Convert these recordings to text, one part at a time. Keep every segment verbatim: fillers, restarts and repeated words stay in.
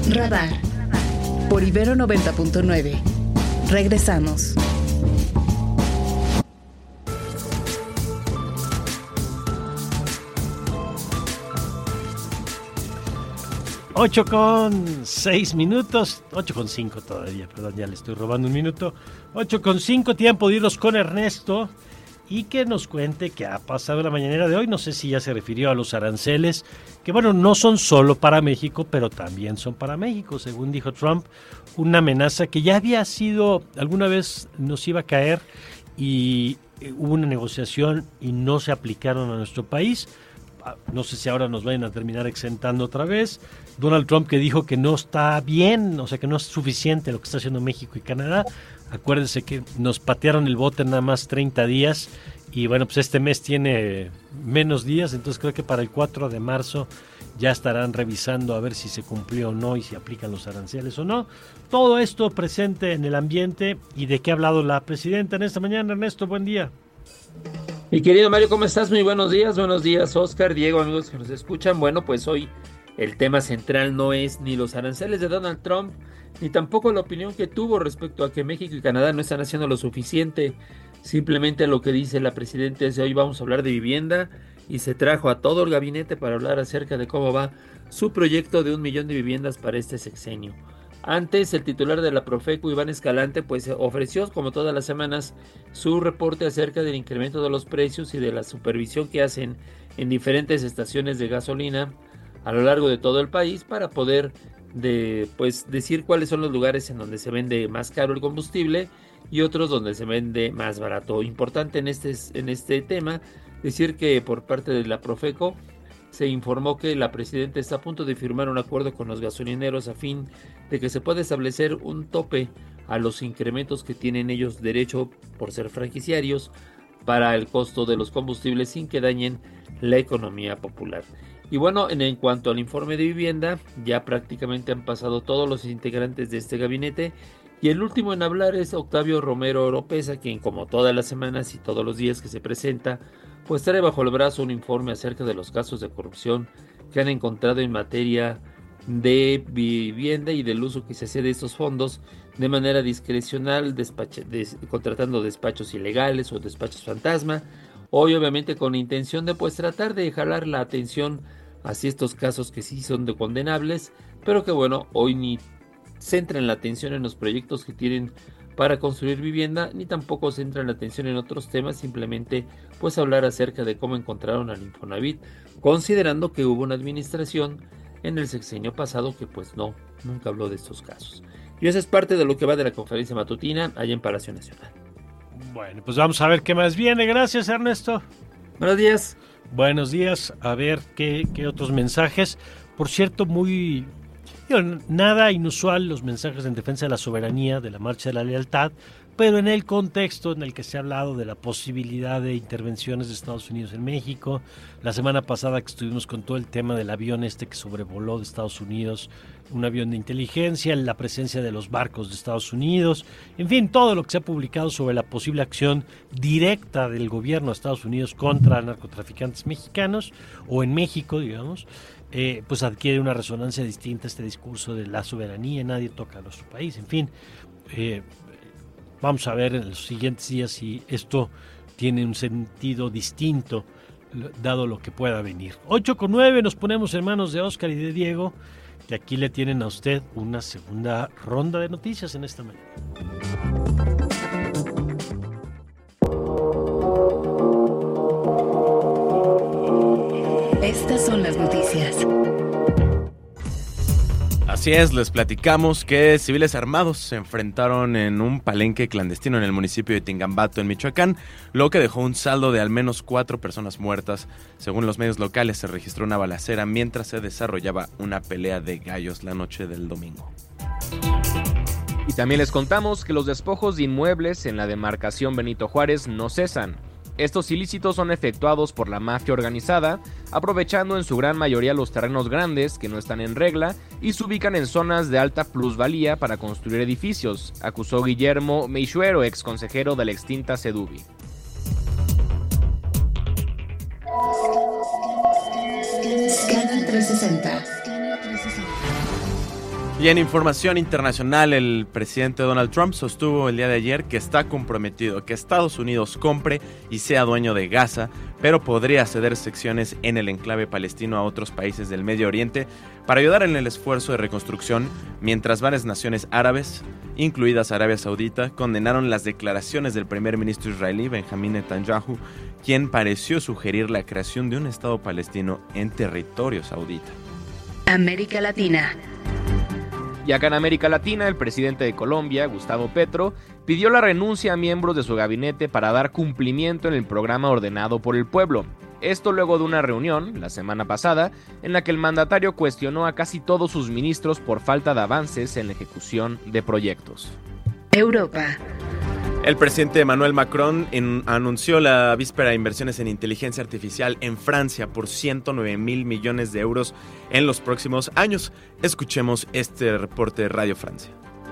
Radar por Ibero noventa punto nueve. Regresamos. Ocho con seis minutos, ocho con cinco todavía, perdón, ya le estoy robando un minuto. Ocho con cinco, tiempo de irnos con Ernesto y que nos cuente qué ha pasado en la mañanera de hoy. No sé si ya se refirió a los aranceles, que bueno, no son solo para México, pero también son para México, según dijo Trump, una amenaza que ya había sido, alguna vez nos iba a caer y hubo una negociación y no se aplicaron a nuestro país. No sé si ahora nos vayan a terminar exentando otra vez. Donald Trump, que dijo que no está bien, o sea que no es suficiente lo que está haciendo México y Canadá. Acuérdense que nos patearon el bote en nada más treinta días y bueno, pues este mes tiene menos días, entonces creo que para el cuatro de marzo ya estarán revisando a ver si se cumplió o no y si aplican los aranceles o no. Todo esto presente en el ambiente. ¿Y de qué ha hablado la presidenta en esta mañana? Ernesto, buen día. Mi querido Mario, ¿cómo estás? Muy buenos días, buenos días, Oscar, Diego, amigos que nos escuchan. Bueno, pues hoy el tema central no es ni los aranceles de Donald Trump, ni tampoco la opinión que tuvo respecto a que México y Canadá no están haciendo lo suficiente. Simplemente lo que dice la presidenta es: hoy vamos a hablar de vivienda, y se trajo a todo el gabinete para hablar acerca de cómo va su proyecto de un millón de viviendas para este sexenio. Antes, el titular de la Profeco, Iván Escalante, pues ofreció, como todas las semanas, su reporte acerca del incremento de los precios y de la supervisión que hacen en diferentes estaciones de gasolina a lo largo de todo el país para poder de, pues, decir cuáles son los lugares en donde se vende más caro el combustible y otros donde se vende más barato. Importante en este, en este tema decir que por parte de la Profeco se informó que la presidenta está a punto de firmar un acuerdo con los gasolineros a fin de que se pueda establecer un tope a los incrementos que tienen ellos derecho por ser franquiciarios para el costo de los combustibles sin que dañen la economía popular. Y bueno, en, en cuanto al informe de vivienda, ya prácticamente han pasado todos los integrantes de este gabinete y el último en hablar es Octavio Romero Oropeza, quien como todas las semanas y todos los días que se presenta, pues trae bajo el brazo un informe acerca de los casos de corrupción que han encontrado en materia de vivienda y del uso que se hace de estos fondos de manera discrecional, despacha, des, contratando despachos ilegales o despachos fantasma, hoy obviamente con la intención de pues tratar de jalar la atención hacia estos casos que sí son de condenables, pero que bueno, hoy ni centran la atención en los proyectos que tienen para construir vivienda, ni tampoco centran la atención en otros temas, simplemente pues hablar acerca de cómo encontraron al Infonavit, considerando que hubo una administración en el sexenio pasado que pues no, nunca habló de estos casos. Y eso es parte de lo que va de la conferencia matutina allá en Palacio Nacional. Bueno, pues vamos a ver qué más viene. Gracias, Ernesto. Buenos días. Buenos días. A ver qué, qué otros mensajes. Por cierto, muy... nada inusual los mensajes en defensa de la soberanía, de la marcha de la lealtad, pero en el contexto en el que se ha hablado de la posibilidad de intervenciones de Estados Unidos en México. La semana pasada que estuvimos con todo el tema del avión este que sobrevoló de Estados Unidos, un avión de inteligencia, la presencia de los barcos de Estados Unidos, en fin, todo lo que se ha publicado sobre la posible acción directa del gobierno de Estados Unidos contra narcotraficantes mexicanos, o en México, digamos. Eh, pues adquiere una resonancia distinta este discurso de la soberanía, nadie toca a nuestro país, en fin, eh, vamos a ver en los siguientes días si esto tiene un sentido distinto dado lo que pueda venir. Ocho con nueve, nos ponemos en manos de Oscar y de Diego, que aquí le tienen a usted una segunda ronda de noticias en esta mañana. Estas son las noticias. Así es, les platicamos que civiles armados se enfrentaron en un palenque clandestino en el municipio de Tingambato, en Michoacán, lo que dejó un saldo de al menos cuatro personas muertas. Según los medios locales, se registró una balacera mientras se desarrollaba una pelea de gallos la noche del domingo. Y también les contamos que los despojos de inmuebles en la demarcación Benito Juárez no cesan. Estos ilícitos son efectuados por la mafia organizada, aprovechando en su gran mayoría los terrenos grandes que no están en regla y se ubican en zonas de alta plusvalía para construir edificios, acusó Guillermo Meixuero, ex consejero de la extinta Sedubi. Scanner trescientos sesenta. Y en información internacional, el presidente Donald Trump sostuvo el día de ayer que está comprometido que Estados Unidos compre y sea dueño de Gaza, pero podría ceder secciones en el enclave palestino a otros países del Medio Oriente para ayudar en el esfuerzo de reconstrucción, mientras varias naciones árabes, incluidas Arabia Saudita, condenaron las declaraciones del primer ministro israelí Benjamín Netanyahu, quien pareció sugerir la creación de un Estado palestino en territorio saudita. América Latina. Y acá en América Latina, el presidente de Colombia, Gustavo Petro, pidió la renuncia a miembros de su gabinete para dar cumplimiento en el programa ordenado por el pueblo. Esto luego de una reunión, la semana pasada, en la que el mandatario cuestionó a casi todos sus ministros por falta de avances en la ejecución de proyectos. Europa. El presidente Emmanuel Macron en, anunció la víspera inversiones en inteligencia artificial en Francia por ciento nueve mil millones de euros en los próximos años. Escuchemos este reporte de Radio Francia.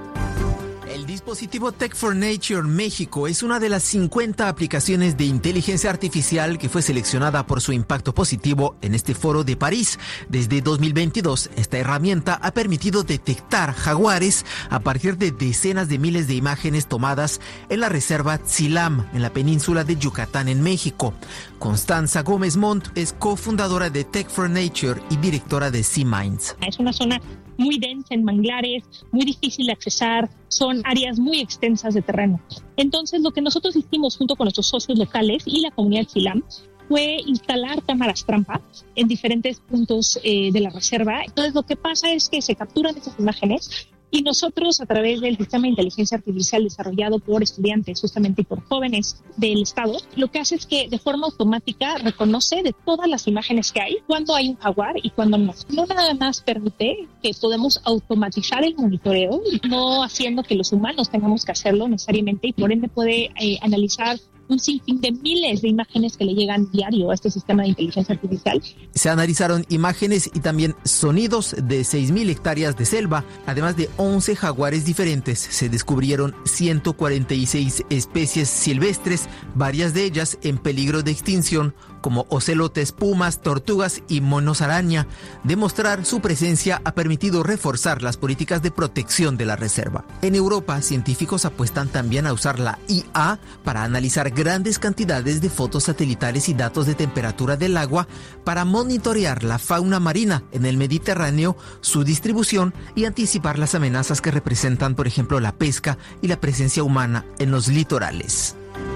El dispositivo Tech for Nature México es una de las cincuenta aplicaciones de inteligencia artificial que fue seleccionada por su impacto positivo en este foro de París. Desde dos mil veintidós, esta herramienta ha permitido detectar jaguares a partir de decenas de miles de imágenes tomadas en la reserva Tzilam, en la península de Yucatán, en México. Constanza Gómez Montt es cofundadora de Tech for Nature y directora de Sea Minds. Es una zona muy densa en manglares, muy difícil de accesar, son áreas muy extensas de terreno. Entonces, lo que nosotros hicimos junto con nuestros socios locales y la comunidad de Tzilam fue instalar cámaras trampa en diferentes puntos eh, de la reserva. Entonces, lo que pasa es que se capturan esas imágenes y nosotros, a través del sistema de inteligencia artificial desarrollado por estudiantes, justamente y por jóvenes del estado, lo que hace es que de forma automática reconoce de todas las imágenes que hay cuándo hay un jaguar y cuándo no. No nada más permite que podemos automatizar el monitoreo, no haciendo que los humanos tengamos que hacerlo necesariamente, y por ende puede eh, analizar un sinfín de miles de imágenes que le llegan diario a este sistema de inteligencia artificial. Se analizaron imágenes y también sonidos de seis mil hectáreas de selva, además de once jaguares diferentes. Se descubrieron ciento cuarenta y seis especies silvestres, varias de ellas en peligro de extinción, como ocelotes, pumas, tortugas y monos araña. Demostrar su presencia ha permitido reforzar las políticas de protección de la reserva. En Europa, científicos apuestan también a usar la I A para analizar grandes cantidades de fotos satelitales y datos de temperatura del agua para monitorear la fauna marina en el Mediterráneo, su distribución y anticipar las amenazas que representan, por ejemplo, la pesca y la presencia humana en los litorales.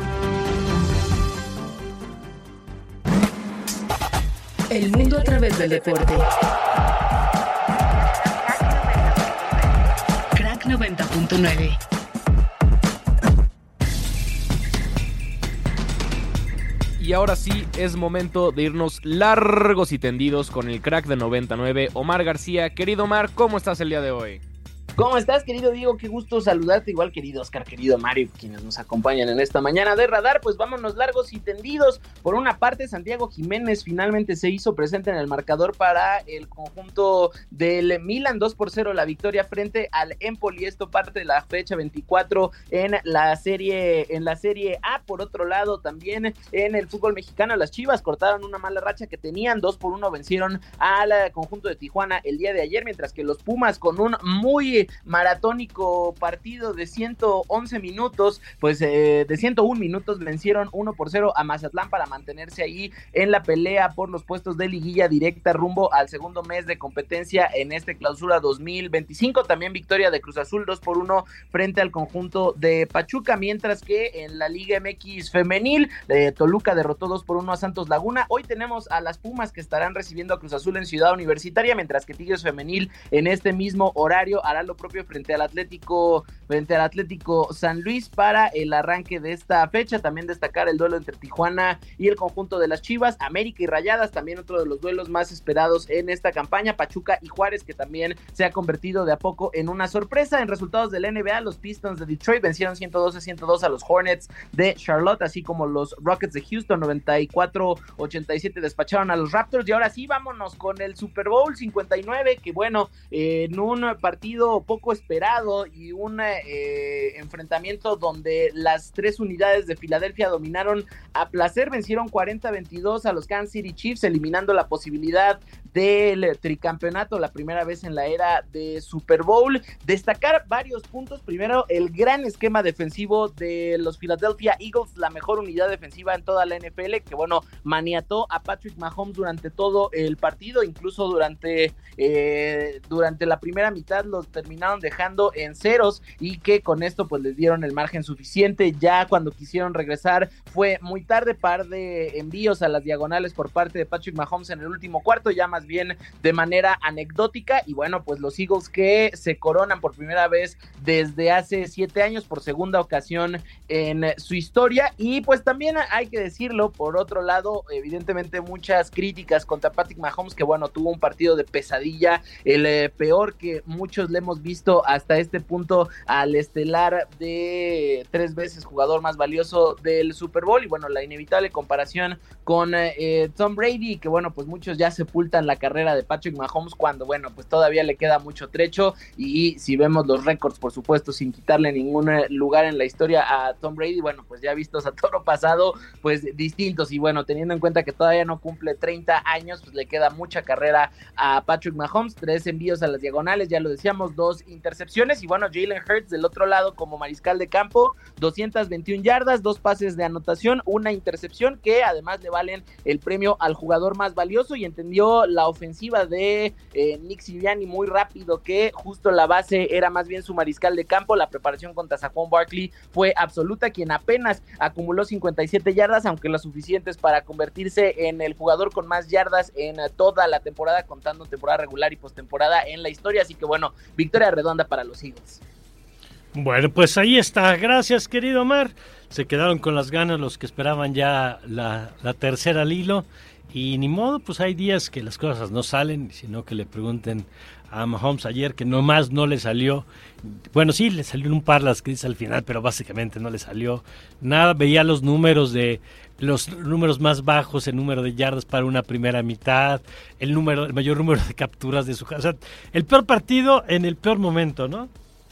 El mundo a través del deporte. Crack noventa punto nueve. Y ahora sí, es momento de irnos largos y tendidos con el crack de noventa y nueve, Omar García. Querido Omar, ¿cómo estás el día de hoy? ¿Cómo estás, querido Diego? Qué gusto saludarte, igual querido Oscar, querido Mario, quienes nos acompañan en esta mañana de Radar. Pues vámonos largos y tendidos. Por una parte, Santiago Jiménez finalmente se hizo presente en el marcador para el conjunto del Milan, dos por cero la victoria frente al Empoli. Esto parte de la fecha veinticuatro en la serie en la serie A. Por otro lado, también en el fútbol mexicano, las Chivas cortaron una mala racha que tenían, dos por uno vencieron al conjunto de Tijuana el día de ayer, mientras que los Pumas, con un muy maratónico partido de ciento once minutos, pues eh, de ciento uno minutos, vencieron uno por cero a Mazatlán para mantenerse ahí en la pelea por los puestos de liguilla directa rumbo al segundo mes de competencia en este clausura dos mil veinticinco. También victoria de Cruz Azul dos por uno frente al conjunto de Pachuca, mientras que en la Liga M X femenil, eh, Toluca derrotó dos por uno a Santos Laguna. Hoy tenemos a las Pumas que estarán recibiendo a Cruz Azul en Ciudad Universitaria, mientras que Tigres femenil en este mismo horario hará lo propio frente al Atlético frente al Atlético San Luis para el arranque de esta fecha. También destacar el duelo entre Tijuana y el conjunto de las Chivas, América y Rayadas, también otro de los duelos más esperados en esta campaña, Pachuca y Juárez, que también se ha convertido de a poco en una sorpresa. En resultados del N B A, los Pistons de Detroit vencieron ciento doce a ciento dos a los Hornets de Charlotte, así como los Rockets de Houston noventa y cuatro a ochenta y siete despacharon a los Raptors. Y ahora sí, vámonos con el Super Bowl cincuenta y nueve, que bueno, eh, en un partido poco esperado y un eh, enfrentamiento donde las tres unidades de Filadelfia dominaron a placer, vencieron cuarenta a veintidós a los Kansas City Chiefs, eliminando la posibilidad del tricampeonato, la primera vez en la era de Super Bowl. Destacar varios puntos. Primero, el gran esquema defensivo de los Philadelphia Eagles, la mejor unidad defensiva en toda la N F L, que bueno, maniató a Patrick Mahomes durante todo el partido, incluso durante, eh, durante la primera mitad los terminaron dejando en ceros y que con esto pues les dieron el margen suficiente. Ya cuando quisieron regresar fue muy tarde, par de envíos a las diagonales por parte de Patrick Mahomes en el último cuarto, ya más bien de manera anecdótica, y bueno, pues los Eagles que se coronan por primera vez desde hace siete años, por segunda ocasión en su historia. Y pues también hay que decirlo, por otro lado, evidentemente muchas críticas contra Patrick Mahomes, que bueno, tuvo un partido de pesadilla, el eh, peor que muchos le hemos visto hasta este punto al estelar de tres veces jugador más valioso del Super Bowl, y bueno, la inevitable comparación con eh, Tom Brady, que bueno, pues muchos ya sepultan la carrera de Patrick Mahomes cuando bueno, pues todavía le queda mucho trecho, y si vemos los récords, por supuesto, sin quitarle ningún lugar en la historia a Tom Brady, bueno, pues ya vistos a toro pasado, pues distintos, y bueno, teniendo en cuenta que todavía no cumple treinta años, pues le queda mucha carrera a Patrick Mahomes, tres envíos a las diagonales, ya lo decíamos, dos intercepciones, y bueno, Jalen Hurts del otro lado como mariscal de campo, doscientas veintiuna yardas, dos pases de anotación, una intercepción, que además le valen el premio al jugador más valioso, y entendió la ofensiva de eh, Nick Sirianni muy rápido, que justo la base era más bien su mariscal de campo. La preparación contra Saquon Barkley fue absoluta, quien apenas acumuló cincuenta y siete yardas, aunque lo suficientes para convertirse en el jugador con más yardas en toda la temporada, contando temporada regular y postemporada en la historia, así que bueno, victoria redonda para los Eagles. Bueno, pues ahí está. Gracias, querido Omar. Se quedaron con las ganas los que esperaban ya la, la tercera al hilo. Y ni modo, pues hay días que las cosas no salen, sino que le pregunten a Mahomes ayer que nomás no le salió. Bueno, sí, le salió un par las que dice al final, pero básicamente no le salió nada. Veía los números de los números más bajos en número de yardas para una primera mitad, el número, el mayor número de capturas de su casa. O sea, el peor partido en el peor momento, ¿no?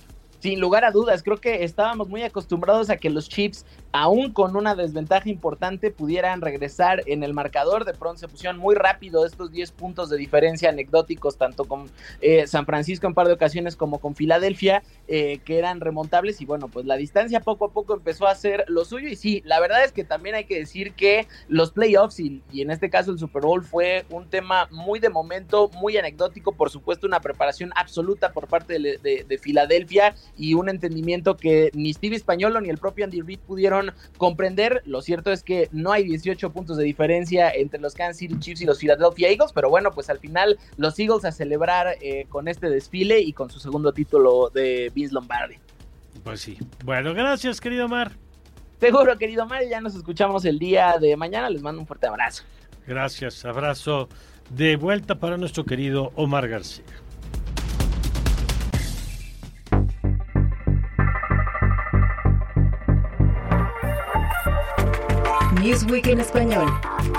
Sin lugar a dudas, creo que estábamos muy acostumbrados a que los Chiefs, aún con una desventaja importante, pudieran regresar en el marcador. De pronto se pusieron muy rápido estos diez puntos de diferencia anecdóticos, tanto con eh, San Francisco en par de ocasiones como con Filadelfia, eh, que eran remontables, y bueno, pues la distancia poco a poco empezó a hacer lo suyo. Y sí, la verdad es que también hay que decir que los playoffs y, y en este caso el Super Bowl fue un tema muy de momento, muy anecdótico, por supuesto una preparación absoluta por parte de, de, de Filadelfia, y un entendimiento que ni Steve Spagnuolo ni el propio Andy Reid pudieron comprender. Lo cierto es que no hay dieciocho puntos de diferencia entre los Kansas City Chiefs y los Philadelphia Eagles, pero bueno, pues al final los Eagles a celebrar eh, con este desfile y con su segundo título de Vince Lombardi. Pues sí. Bueno, gracias, querido Omar. Seguro, querido Omar, ya nos escuchamos el día de mañana. Les mando un fuerte abrazo. Gracias, abrazo de vuelta para nuestro querido Omar García. Newsweek en español.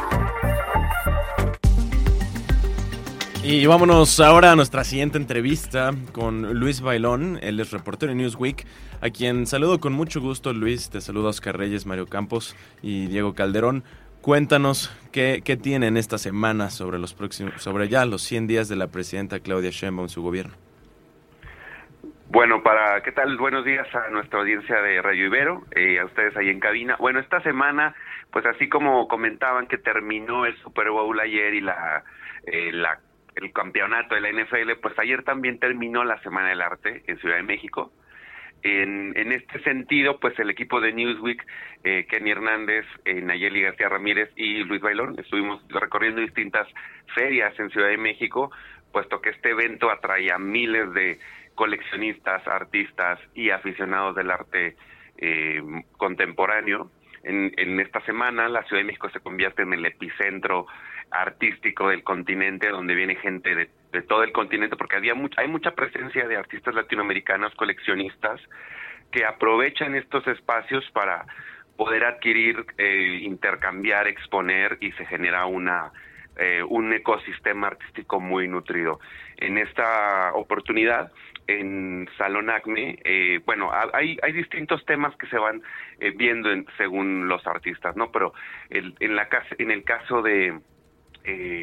Y vámonos ahora a nuestra siguiente entrevista con Luis Bailón. Él es reportero en Newsweek, a quien saludo con mucho gusto. Luis, te saludo a Oscar Reyes, Mario Campos y Diego Calderón. Cuéntanos qué, qué tienen esta semana sobre los próximos, sobre ya los cien días de la presidenta Claudia Sheinbaum en su gobierno. Bueno, para ¿qué tal? Buenos días a nuestra audiencia de Radio Ibero, eh, a ustedes ahí en cabina. Bueno, esta semana, pues así como comentaban que terminó el Super Bowl ayer y la, eh, la el campeonato de la N F L, pues ayer también terminó la Semana del Arte en Ciudad de México. En, en este sentido, pues el equipo de Newsweek, eh, Kenny Hernández, eh, Nayeli García Ramírez y Luis Bailón, estuvimos recorriendo distintas ferias en Ciudad de México, puesto que este evento atrae a miles de coleccionistas, artistas y aficionados del arte eh, contemporáneo. En, en esta semana la Ciudad de México se convierte en el epicentro artístico del continente, donde viene gente de, de todo el continente, porque había much, hay mucha presencia de artistas latinoamericanos, coleccionistas, que aprovechan estos espacios para poder adquirir, eh, intercambiar, exponer, y se genera una eh, un ecosistema artístico muy nutrido. En esta oportunidad, en Salón Acme, eh, bueno, hay hay distintos temas que se van eh, viendo en, según los artistas, ¿no? Pero el, en la en el caso de eh,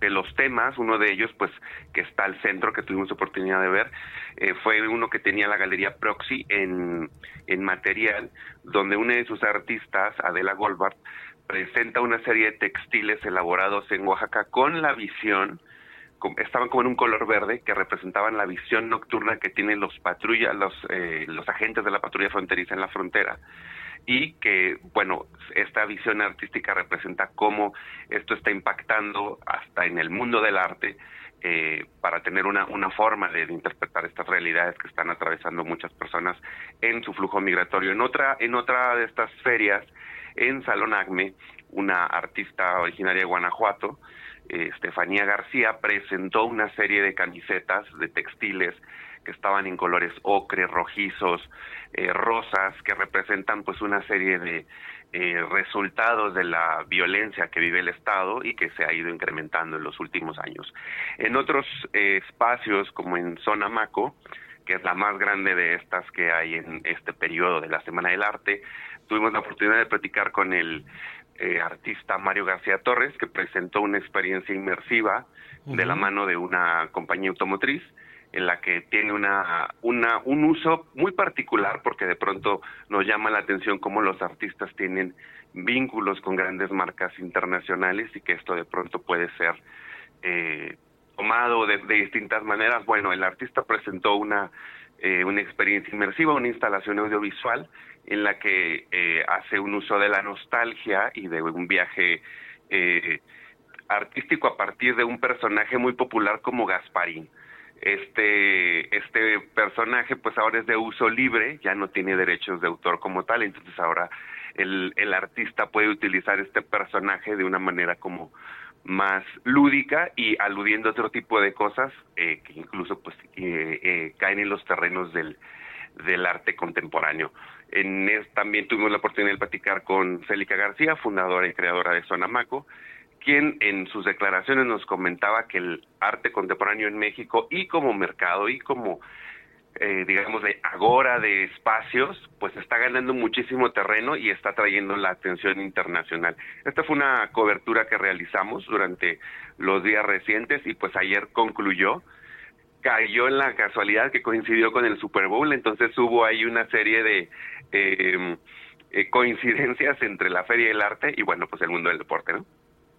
de los temas, uno de ellos, pues, que está al centro, que tuvimos oportunidad de ver, eh, fue uno que tenía la Galería Proxy en, en material, donde una de sus artistas, Adela Goldbart, presenta una serie de textiles elaborados en Oaxaca con la visión, con, estaban como en un color verde, que representaban la visión nocturna que tienen los patrullas, los, eh, los agentes de la patrulla fronteriza en la frontera, y que, bueno, esta visión artística representa cómo esto está impactando hasta en el mundo del arte, eh, para tener una, una forma de, de interpretar estas realidades que están atravesando muchas personas en su flujo migratorio. En otra, en otra de estas ferias, en Salón Acme, una artista originaria de Guanajuato, eh, Estefanía García, presentó una serie de camisetas, de textiles, que estaban en colores ocre, rojizos, eh, rosas, que representan pues una serie de eh, resultados de la violencia que vive el Estado y que se ha ido incrementando en los últimos años. En otros eh, espacios, como en Zona Maco, que es la más grande de estas que hay en este periodo de la Semana del Arte, tuvimos la oportunidad de platicar con el eh, artista Mario García Torres, que presentó una experiencia inmersiva uh-huh. de la mano de una compañía automotriz, en la que tiene una, una un uso muy particular, porque de pronto nos llama la atención cómo los artistas tienen vínculos con grandes marcas internacionales y que esto de pronto puede ser eh, tomado de, de distintas maneras. Bueno, el artista presentó una, eh, una experiencia inmersiva, una instalación audiovisual en la que eh, hace un uso de la nostalgia y de un viaje eh, artístico a partir de un personaje muy popular como Gasparín. Este este personaje pues ahora es de uso libre, ya no tiene derechos de autor como tal, entonces ahora el, el artista puede utilizar este personaje de una manera como más lúdica y aludiendo a otro tipo de cosas eh, que incluso pues eh, eh, caen en los terrenos del, del arte contemporáneo. En es, también tuvimos la oportunidad de platicar con Célica García, fundadora y creadora de Zona Maco, quien en sus declaraciones nos comentaba que el arte contemporáneo en México y como mercado y como, eh, digamos, de agora de espacios, pues está ganando muchísimo terreno y está trayendo la atención internacional. Esta fue una cobertura que realizamos durante los días recientes y pues ayer concluyó. Cayó en la casualidad que coincidió con el Super Bowl, entonces hubo ahí una serie de eh, eh, coincidencias entre la Feria del Arte y, bueno, pues el mundo del deporte, ¿no?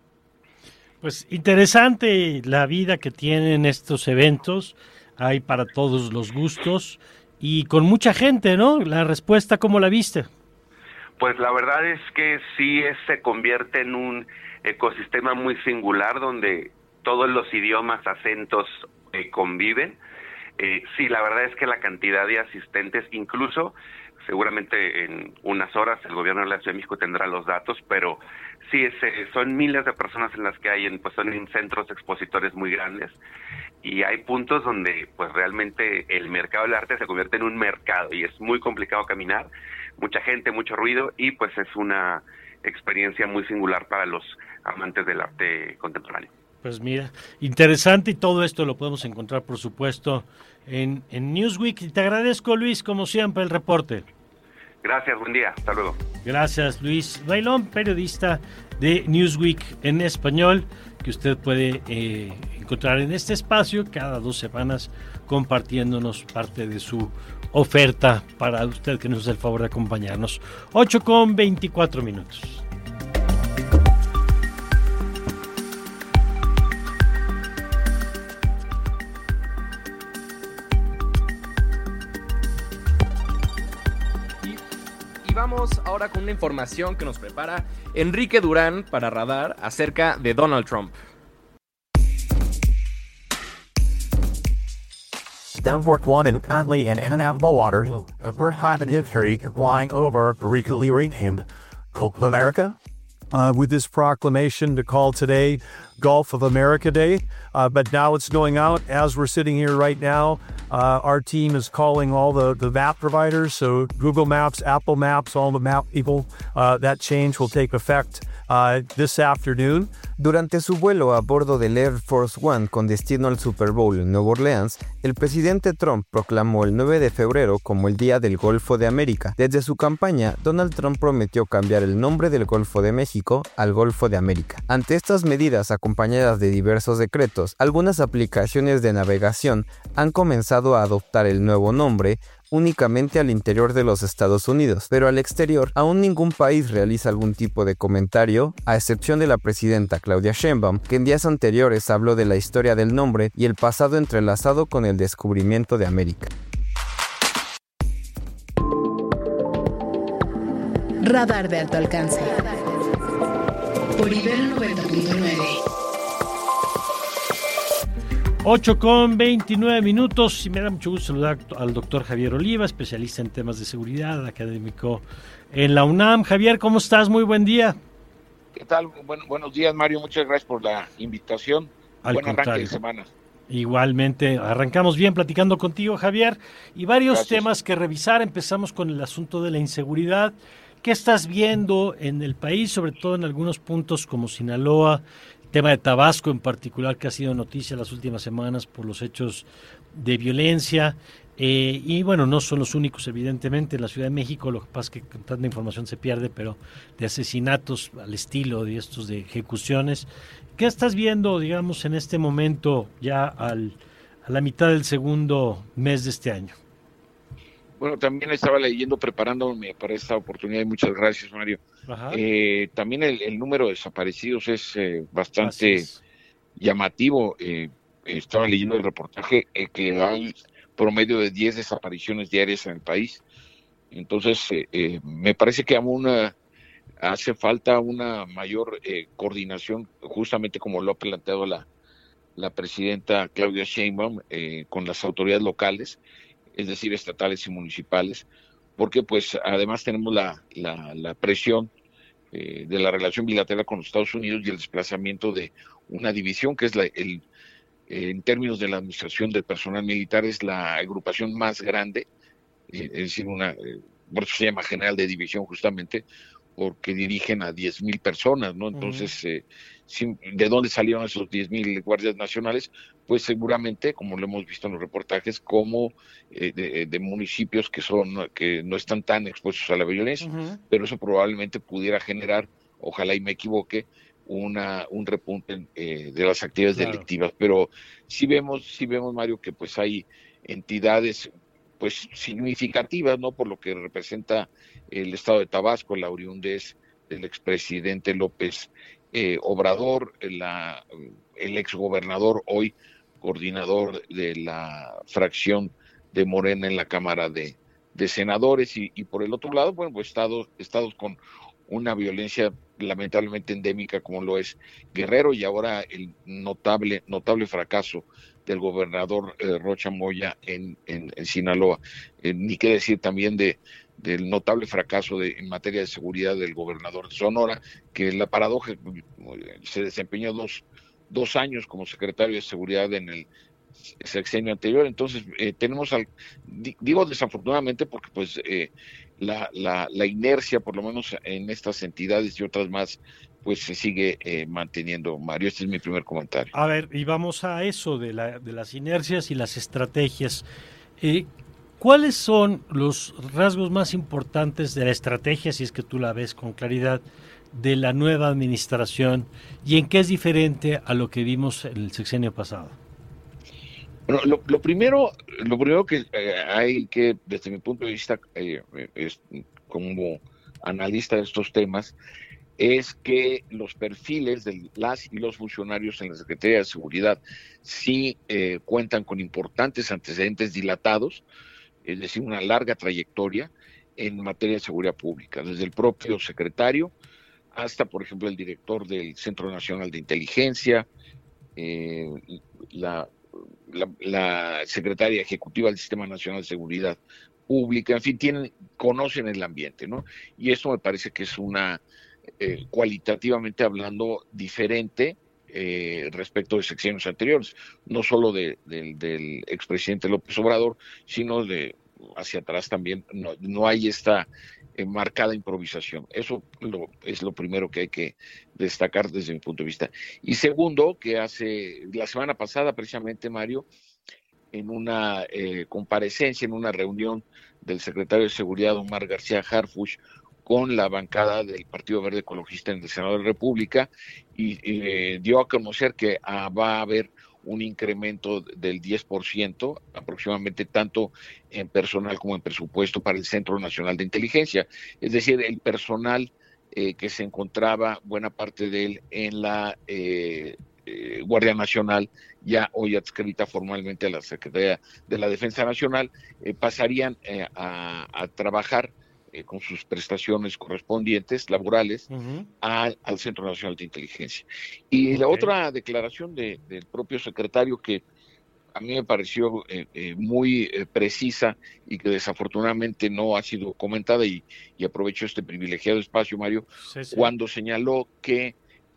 Pues interesante la vida que tienen estos eventos, hay para todos los gustos y con mucha gente, ¿no? La respuesta, ¿cómo la viste? Pues la verdad es que sí es, se convierte en un ecosistema muy singular donde todos los idiomas, acentos eh, conviven. Eh, sí, la verdad es que la cantidad de asistentes, incluso seguramente en unas horas el gobierno de la Ciudad de México tendrá los datos, pero sí, es, son miles de personas en las que hay, en, pues son en centros expositores muy grandes y hay puntos donde pues realmente el mercado del arte se convierte en un mercado y es muy complicado caminar, mucha gente, mucho ruido y pues es una experiencia muy singular para los amantes del arte contemporáneo. Pues mira, interesante y todo esto lo podemos encontrar por supuesto en, en Newsweek. Y te agradezco, Luis, como siempre, el reporte. Gracias, buen día, hasta luego. Gracias, Luis Bailón, periodista de Newsweek en español, que usted puede eh, encontrar en este espacio cada dos semanas compartiéndonos parte de su oferta para usted que nos hace el favor de acompañarnos. ocho con veinticuatro minutos. Vamos ahora con una información que nos prepara Enrique Durán para Radar acerca de Donald Trump. Downfork one in Conley and Annapolis waters, a bird hot and history flying over recently renamed Gulf of America. Uh, with this proclamation to call today Gulf of America Day, uh, but now it's going out as we're sitting here right now. Uh, our team is calling all the, the map providers, so Google Maps, Apple Maps, all the map people. Uh, that change will take effect uh, this afternoon. Durante su vuelo a bordo del Air Force One con destino al Super Bowl en Nueva Orleans, el presidente Trump proclamó el nueve de febrero como el Día del Golfo de América. Desde su campaña, Donald Trump prometió cambiar el nombre del Golfo de México al Golfo de América. Ante estas medidas acompañadas de diversos decretos, algunas aplicaciones de navegación han comenzado a adoptar el nuevo nombre únicamente al interior de los Estados Unidos, pero al exterior aún ningún país realiza algún tipo de comentario, a excepción de la presidenta Claudia Sheinbaum, que en días anteriores habló de la historia del nombre y el pasado entrelazado con el descubrimiento de América. Radar de alto alcance. Por Ibero noventa punto nueve. ocho con veintinueve minutos y me da mucho gusto saludar al doctor Javier Oliva, especialista en temas de seguridad, académico en la UNAM. Javier, ¿cómo estás? Muy buen día. ¿Qué tal? Bueno, buenos días, Mario. Muchas gracias por la invitación. Al Buen contrario. arranque de semana. Igualmente, arrancamos bien platicando contigo, Javier, y varios Gracias. temas que revisar. Empezamos con el asunto de la inseguridad. ¿Qué estás viendo en el país, sobre todo en algunos puntos como Sinaloa? Tema de Tabasco en particular, que ha sido noticia las últimas semanas por los hechos de violencia. Eh, y bueno, no son los únicos, evidentemente, en la Ciudad de México. Lo que pasa es que tanta información se pierde, pero de asesinatos al estilo de estos de ejecuciones. ¿Qué estás viendo, digamos, en este momento, ya al, a la mitad del segundo mes de este año? Bueno, también estaba leyendo, preparándome para esta oportunidad y muchas gracias, Mario. Eh, también el, el número de desaparecidos es eh, bastante es. llamativo. Eh, estaba leyendo el reportaje eh, que hay promedio de diez desapariciones diarias en el país. Entonces, eh, eh, me parece que aún una, hace falta una mayor eh, coordinación, justamente como lo ha planteado la, la presidenta Claudia Sheinbaum, eh, con las autoridades locales, es decir, estatales y municipales, porque pues además tenemos la, la, la presión eh, de la relación bilateral con los Estados Unidos y el desplazamiento de una división que es la, el, eh, en términos de la administración del personal militar, es la agrupación más grande, eh, es decir, una, eh, por eso se llama general de división justamente, porque dirigen a diez mil personas, ¿no? Entonces, uh-huh. eh, si, ¿de dónde salieron esos diez mil guardias nacionales? Pues seguramente, como lo hemos visto en los reportajes, como eh, de, de municipios que son que no están tan expuestos a la violencia, uh-huh. pero eso probablemente pudiera generar, ojalá y me equivoque, una un repunte eh, de las actividades claro. delictivas. Pero sí vemos, sí vemos, Mario, que pues hay entidades pues significativas, ¿no? Por lo que representa el estado de Tabasco, la oriundez del expresidente López eh, Obrador, la, el exgobernador, hoy coordinador de la fracción de Morena en la Cámara de, de Senadores, y, y por el otro lado, bueno, pues estados, estados con una violencia lamentablemente endémica como lo es Guerrero, y ahora el notable, notable fracaso del gobernador eh, Rocha Moya en, en, en Sinaloa. Eh, ni qué decir también de del notable fracaso de, en materia de seguridad del gobernador de Sonora, que la paradoja se desempeñó dos, dos años como secretario de seguridad en el sexenio anterior. Entonces eh, tenemos, al, digo desafortunadamente porque pues eh, la, la, la inercia, por lo menos en estas entidades y otras más, pues se sigue eh, manteniendo, Mario. Este es mi primer comentario. A ver, y vamos a eso de, la, de las inercias y las estrategias. Eh, ¿Cuáles son los rasgos más importantes de la estrategia, si es que tú la ves con claridad, de la nueva administración, y en qué es diferente a lo que vimos en el sexenio pasado? Bueno, lo, lo primero, lo primero que eh, hay que, desde mi punto de vista, eh, es, como analista de estos temas, es que los perfiles de las y los funcionarios en la Secretaría de Seguridad sí eh, cuentan con importantes antecedentes dilatados, es decir, una larga trayectoria en materia de seguridad pública, desde el propio secretario hasta, por ejemplo, el director del Centro Nacional de Inteligencia, eh, la, la, la secretaria ejecutiva del Sistema Nacional de Seguridad Pública, en fin, tienen, conocen el ambiente, ¿no? Y esto me parece que es una, eh, cualitativamente hablando, diferente eh, respecto de sexenios anteriores, no solo de, de, del expresidente López Obrador, sino de hacia atrás también. No, no hay esta eh, marcada improvisación. Eso lo, es lo primero que hay que destacar desde mi punto de vista. Y segundo, que hace la semana pasada precisamente, Mario, en una eh, comparecencia, en una reunión del secretario de Seguridad, Omar García Harfuch, con la bancada del Partido Verde Ecologista en el Senado de la República, y eh, dio a conocer que ah, va a haber un incremento del diez por ciento aproximadamente, tanto en personal como en presupuesto para el Centro Nacional de Inteligencia. Es decir, el personal eh, que se encontraba, buena parte de él, en la eh, eh, Guardia Nacional, ya hoy adscrita formalmente a la Secretaría de la Defensa Nacional, eh, pasarían eh, a, a trabajar Eh, con sus prestaciones correspondientes laborales uh-huh. a, al Centro Nacional de Inteligencia. Y okay. la otra declaración de, del propio secretario, que a mí me pareció eh, eh, muy eh, precisa y que desafortunadamente no ha sido comentada, y, y aprovecho este privilegiado espacio, Mario, sí, sí. cuando señaló que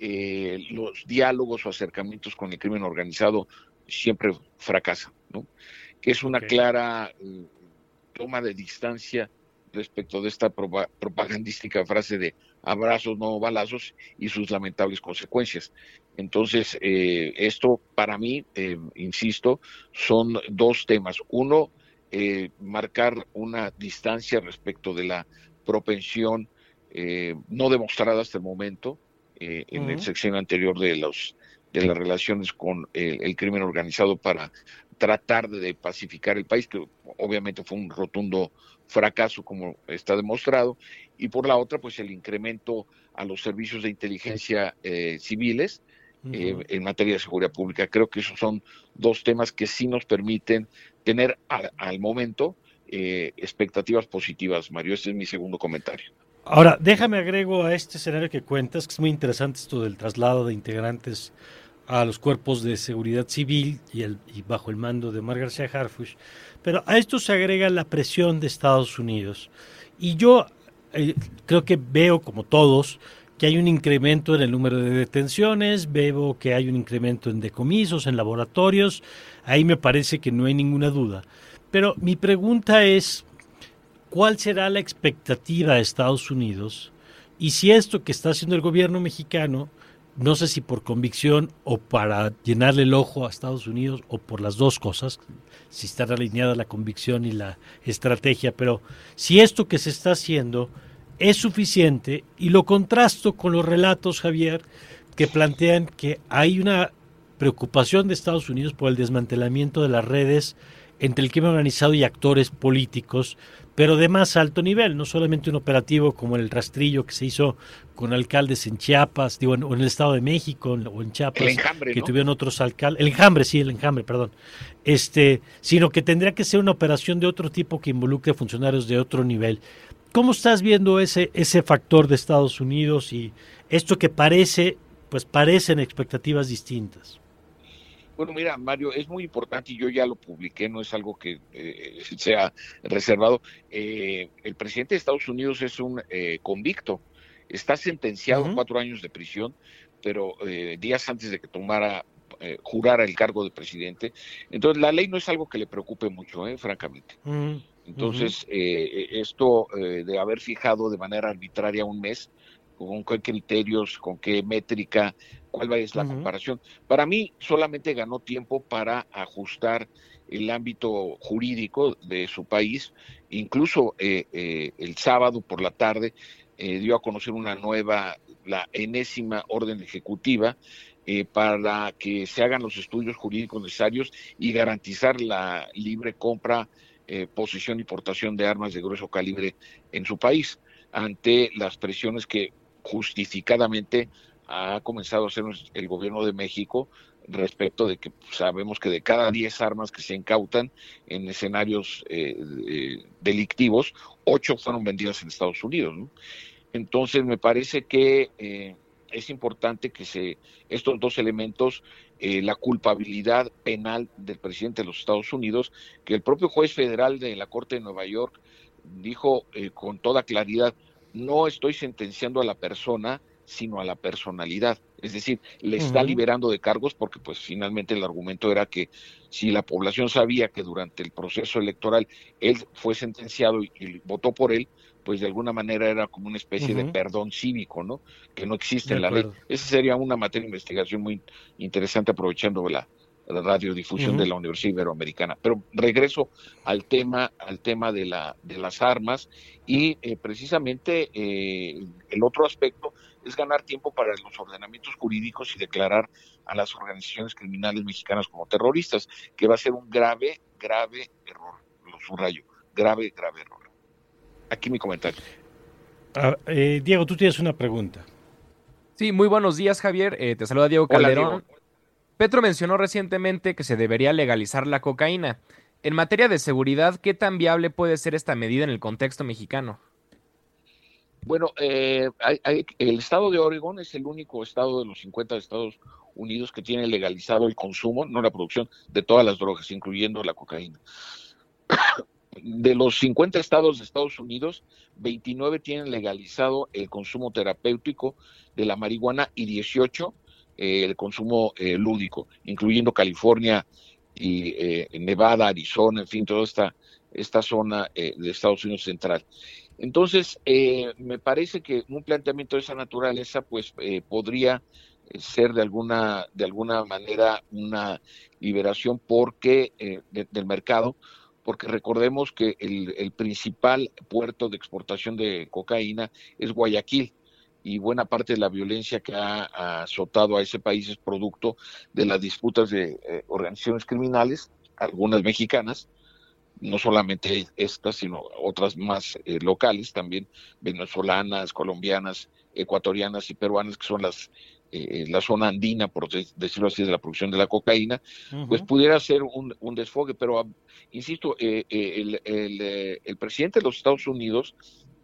eh, los diálogos o acercamientos con el crimen organizado siempre fracasan, ¿no? Que es una okay. clara eh, toma de distancia respecto de esta propa- propagandística frase de abrazos, no balazos, y sus lamentables consecuencias. Entonces, eh, esto para mí, eh, insisto, son dos temas. Uno, eh, marcar una distancia respecto de la propensión eh, no demostrada hasta el momento eh, en uh-huh. el sexenio anterior de los de las relaciones con el, el crimen organizado para tratar de pacificar el país, que obviamente fue un rotundo fracaso, como está demostrado, y por la otra, pues el incremento a los servicios de inteligencia eh, civiles uh-huh. eh, en materia de seguridad pública. Creo que esos son dos temas que sí nos permiten tener a, al momento eh, expectativas positivas, Mario. Este es mi segundo comentario. Ahora, déjame agrego a este escenario que cuentas, que es muy interesante esto del traslado de integrantes a los cuerpos de seguridad civil y, el, y bajo el mando de Omar García Harfuch, pero a esto se agrega la presión de Estados Unidos. Y yo eh, creo que veo, como todos, que hay un incremento en el número de detenciones, veo que hay un incremento en decomisos, en laboratorios, ahí me parece que no hay ninguna duda. Pero mi pregunta es, ¿cuál será la expectativa de Estados Unidos? Y si esto que está haciendo el gobierno mexicano, no sé si por convicción o para llenarle el ojo a Estados Unidos o por las dos cosas, si están alineadas la convicción y la estrategia, pero si esto que se está haciendo es suficiente, y lo contrasto con los relatos, Javier, que plantean que hay una preocupación de Estados Unidos por el desmantelamiento de las redes entre el crimen organizado y actores políticos, pero de más alto nivel, no solamente un operativo como el rastrillo que se hizo con alcaldes en Chiapas, digo, en, o en el Estado de México o en Chiapas, el enjambre, que ¿no? tuvieron otros alcaldes, el enjambre, sí, el enjambre, perdón, este, sino que tendría que ser una operación de otro tipo que involucre funcionarios de otro nivel. ¿Cómo estás viendo ese, ese factor de Estados Unidos y esto que parece, pues parecen expectativas distintas? Bueno, mira, Mario, es muy importante, y yo ya lo publiqué, no es algo que eh, sea reservado. Eh, el presidente de Estados Unidos es un eh, convicto, está sentenciado uh-huh. a cuatro años de prisión, pero eh, días antes de que tomara, eh, jurara el cargo de presidente. Entonces, la ley no es algo que le preocupe mucho, eh, francamente. Uh-huh. Entonces, uh-huh. eh, esto eh, de haber fijado de manera arbitraria un mes, con qué criterios, con qué métrica, cuál es la uh-huh. comparación. Para mí solamente ganó tiempo para ajustar el ámbito jurídico de su país. Incluso eh, eh, el sábado por la tarde eh, dio a conocer una nueva, la enésima orden ejecutiva eh, para que se hagan los estudios jurídicos necesarios y garantizar la libre compra, eh, posesión y portación de armas de grueso calibre en su país, ante las presiones que justificadamente ha comenzado a hacer el gobierno de México respecto de que sabemos que de cada diez armas que se incautan en escenarios eh, eh, delictivos, ocho fueron vendidas en Estados Unidos, ¿no? Entonces me parece que eh, es importante que se estos dos elementos, eh, la culpabilidad penal del presidente de los Estados Unidos, que el propio juez federal de la Corte de Nueva York dijo eh, con toda claridad: no estoy sentenciando a la persona, sino a la personalidad. Es decir, le está uh-huh. liberando de cargos porque pues finalmente el argumento era que si la población sabía que durante el proceso electoral él fue sentenciado y, y votó por él, pues de alguna manera era como una especie Ujú. de perdón cívico, ¿no? Que no existe De en la ley. acuerdo. Esa sería una materia de investigación muy interesante, aprovechando la, la radiodifusión Ujú. de la Universidad Iberoamericana. Pero regreso al tema, al tema de la, de las armas, y eh, precisamente eh, el otro aspecto es ganar tiempo para los ordenamientos jurídicos y declarar a las organizaciones criminales mexicanas como terroristas, que va a ser un grave, grave error, lo subrayo, grave, grave error. Aquí mi comentario. Ah, eh, Diego, tú tienes una pregunta. Sí, muy buenos días, Javier. Eh, te saluda Diego Hola, Calderón. Diego. Petro mencionó recientemente que se debería legalizar la cocaína. En materia de seguridad, ¿qué tan viable puede ser esta medida en el contexto mexicano? Bueno, eh, hay, hay, el estado de Oregón es el único estado de los cincuenta de Estados Unidos que tiene legalizado el consumo, no la producción, de todas las drogas, incluyendo la cocaína. De los cincuenta estados de Estados Unidos, veintinueve tienen legalizado el consumo terapéutico de la marihuana y dieciocho eh, el consumo eh, lúdico, incluyendo California y eh, Nevada, Arizona, en fin, toda esta, esta zona eh, de Estados Unidos central. Entonces, eh, me parece que un planteamiento de esa naturaleza, pues, eh, podría ser de alguna, de alguna manera una liberación porque eh, de, del mercado, porque recordemos que el, el principal puerto de exportación de cocaína es Guayaquil, y buena parte de la violencia que ha azotado a ese país es producto de las disputas de eh, organizaciones criminales, algunas mexicanas, no solamente estas, sino otras más eh, locales, también venezolanas, colombianas, ecuatorianas y peruanas, que son las eh, la zona andina, por decirlo así, de la producción de la cocaína, uh-huh. pues pudiera ser un, un desfogue, pero uh, insisto, eh, eh, el, el, eh, el presidente de los Estados Unidos,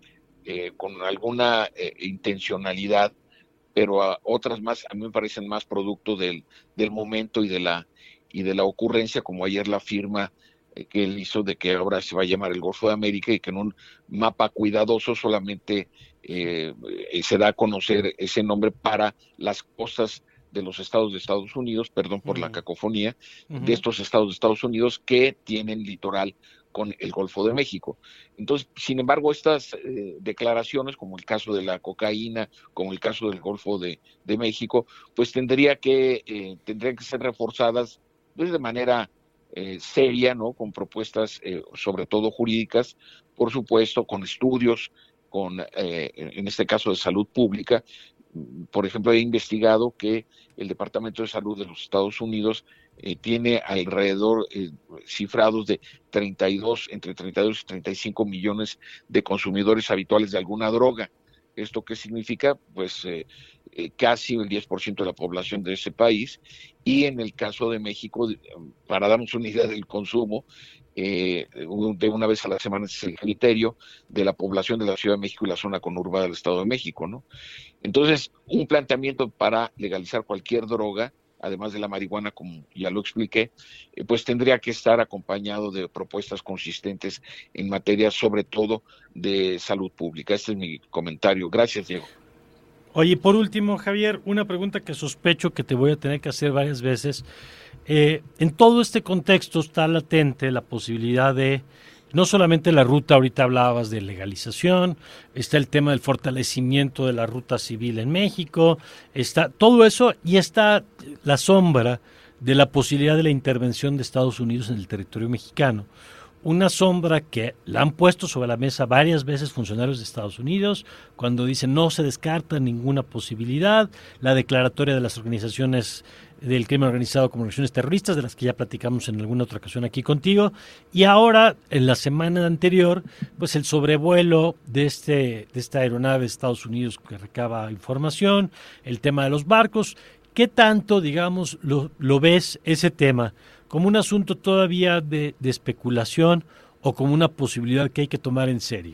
eh, con alguna eh, intencionalidad, pero a otras más, a mí me parecen más producto del, del momento y de la y de la ocurrencia, como ayer la firma eh, que él hizo de que ahora se va a llamar el Golfo de América, y que en un mapa cuidadoso solamente eh, se da a conocer ese nombre para las costas de los estados de Estados Unidos, perdón por uh-huh. la cacofonía, uh-huh. de estos estados de Estados Unidos que tienen litoral con el Golfo de México. Entonces, sin embargo, estas eh, declaraciones, como el caso de la cocaína, como el caso del Golfo de, de México, pues tendría que, eh, tendrían que ser reforzadas pues, de manera eh, seria, ¿no? Con propuestas, eh, sobre todo jurídicas, por supuesto, con estudios, con, eh, en este caso de salud pública. Por ejemplo, he investigado que el Departamento de Salud de los Estados Unidos eh, tiene alrededor eh, cifrados de treinta y dos, entre treinta y dos y treinta y cinco millones de consumidores habituales de alguna droga. ¿Esto qué significa? Pues eh, eh, casi el diez por ciento de la población de ese país. Y en el caso de México, para darnos una idea del consumo, eh, de una vez a la semana es el criterio de la población de la Ciudad de México y la zona conurbada del Estado de México, ¿no? Entonces, un planteamiento para legalizar cualquier droga, además de la marihuana, como ya lo expliqué, eh, pues tendría que estar acompañado de propuestas consistentes en materia, sobre todo, de salud pública. Este es mi comentario. Gracias, Diego. Oye, por último, Javier, una pregunta que sospecho que te voy a tener que hacer varias veces. Eh, en todo este contexto está latente la posibilidad de, no solamente la ruta, ahorita hablabas de legalización, está el tema del fortalecimiento de la ruta civil en México, está todo eso, y está la sombra de la posibilidad de la intervención de Estados Unidos en el territorio mexicano. Una sombra que la han puesto sobre la mesa varias veces funcionarios de Estados Unidos, cuando dicen no se descarta ninguna posibilidad, la declaratoria de las organizaciones del crimen organizado como organizaciones terroristas, de las que ya platicamos en alguna otra ocasión aquí contigo, y ahora, en la semana anterior, pues el sobrevuelo de, este, de esta aeronave de Estados Unidos que recaba información, el tema de los barcos. ¿Qué tanto, digamos, lo, lo ves ese tema como un asunto todavía de, de especulación o como una posibilidad que hay que tomar en serio?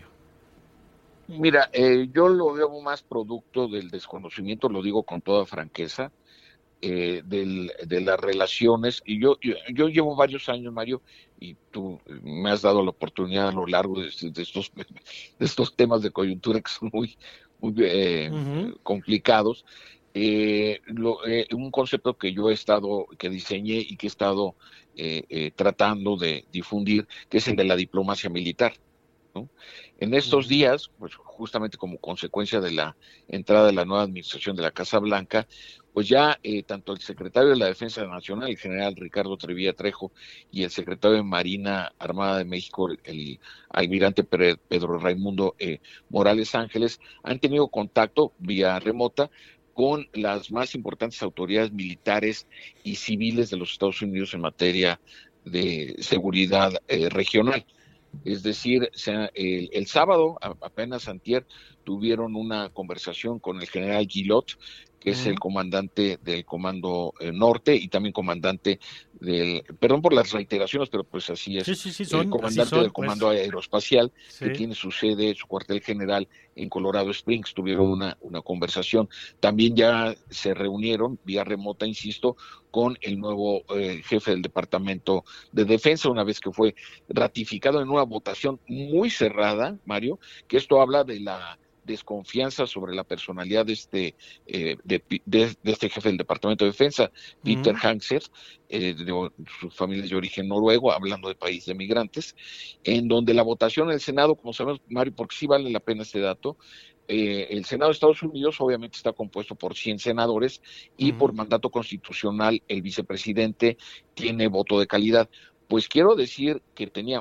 Mira, eh, yo lo veo más producto del desconocimiento, lo digo con toda franqueza, eh, del, de las relaciones. Y yo, yo yo llevo varios años, Mario, y tú me has dado la oportunidad a lo largo de, de, estos, de estos temas de coyuntura que son muy, muy eh, uh-huh. complicados. Eh, lo, eh, un concepto que yo he estado, que diseñé y que he estado eh, eh, tratando de difundir, que es el de la diplomacia militar, ¿no? En estos días, pues justamente como consecuencia de la entrada de la nueva administración de la Casa Blanca, pues ya eh, tanto el secretario de la Defensa Nacional, el general Ricardo Trevilla Trejo, y el secretario de Marina Armada de México, el, el almirante Pedro Raimundo eh, Morales Ángeles, han tenido contacto vía remota con las más importantes autoridades militares y civiles de los Estados Unidos en materia de seguridad eh, regional. Es decir, sea, el, el sábado, a, apenas antier, tuvieron una conversación con el general Guillot, que es el comandante del Comando eh, Norte y también comandante del, perdón por las reiteraciones, pero pues así es, sí, sí, sí, son, el comandante son, del Comando pues. Aeroespacial, sí. que tiene su sede, su cuartel general en Colorado Springs. Tuvieron una, una conversación. También ya se reunieron, vía remota, insisto, con el nuevo eh, jefe del Departamento de Defensa, una vez que fue ratificado en una votación muy cerrada, Mario, que esto habla de la desconfianza sobre la personalidad de este eh, de, de, de este jefe del Departamento de Defensa, Peter uh-huh. Hanser, eh, de su familia de origen noruego, hablando de país de migrantes, en donde la votación en el Senado, como sabemos, Mario, porque sí vale la pena este dato, eh, el Senado de Estados Unidos obviamente está compuesto por cien senadores y uh-huh. por mandato constitucional el vicepresidente tiene voto de calidad. Pues quiero decir que tenía,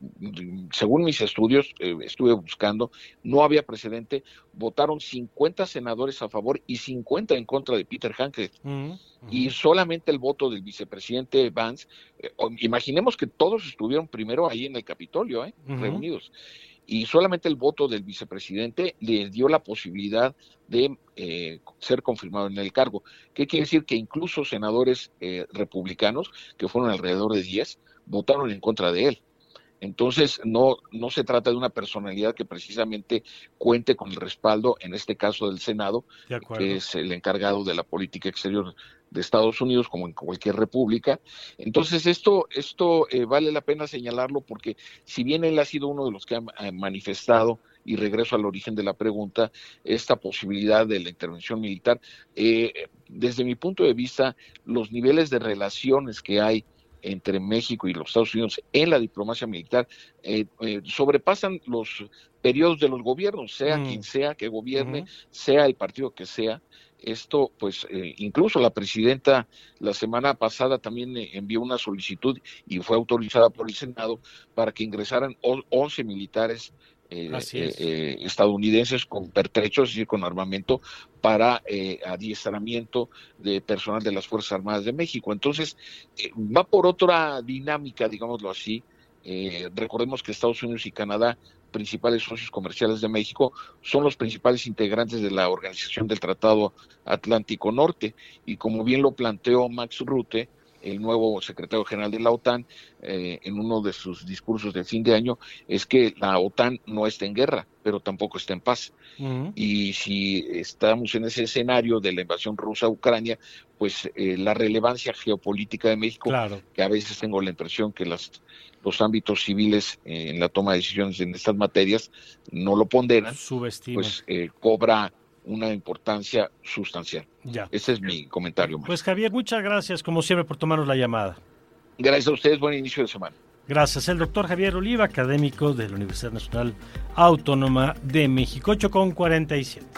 según mis estudios, eh, estuve buscando, no había precedente, votaron cincuenta senadores a favor y cincuenta en contra de Peter Hanke, uh-huh, uh-huh. y solamente el voto del vicepresidente Vance, eh, imaginemos que todos estuvieron primero ahí en el Capitolio, eh, uh-huh. reunidos, y solamente el voto del vicepresidente le dio la posibilidad de eh, ser confirmado en el cargo. ¿Qué quiere decir? Que incluso senadores eh, republicanos, que fueron alrededor de diez, votaron en contra de él. Entonces, no, no se trata de una personalidad que precisamente cuente con el respaldo, en este caso del Senado, que es el encargado de la política exterior de Estados Unidos, como en cualquier república. Entonces, esto, esto eh, vale la pena señalarlo porque si bien él ha sido uno de los que ha manifestado, y regreso al origen de la pregunta, esta posibilidad de la intervención militar, eh, desde mi punto de vista, los niveles de relaciones que hay entre México y los Estados Unidos en la diplomacia militar eh, eh, sobrepasan los periodos de los gobiernos, sea mm. quien sea que gobierne, uh-huh. sea el partido que sea. Esto, pues, eh, incluso la presidenta la semana pasada también eh, envió una solicitud y fue autorizada por el Senado para que ingresaran once militares Eh, eh, eh, estadounidenses con pertrechos, es decir, con armamento para eh, adiestramiento de personal de las Fuerzas Armadas de México. Entonces, eh, va por otra dinámica, digámoslo así. Eh, recordemos que Estados Unidos y Canadá, principales socios comerciales de México, son los principales integrantes de la Organización del Tratado Atlántico Norte, y como bien lo planteó Max Rutte, el nuevo secretario general de la OTAN, eh, en uno de sus discursos de fin de año, es que la OTAN no está en guerra, pero tampoco está en paz. Uh-huh. Y si estamos en ese escenario de la invasión rusa a Ucrania, pues eh, la relevancia geopolítica de México, claro. que a veces tengo la impresión que las, los ámbitos civiles eh, en la toma de decisiones en estas materias no lo ponderan, subestiman, pues eh, cobra una importancia sustancial. Ya. Ese es mi comentario. Pues Javier, muchas gracias como siempre por tomarnos la llamada. Gracias a ustedes, buen inicio de semana. Gracias, el doctor Javier Oliva, académico de la Universidad Nacional Autónoma de México, ocho con cuarenta y siete.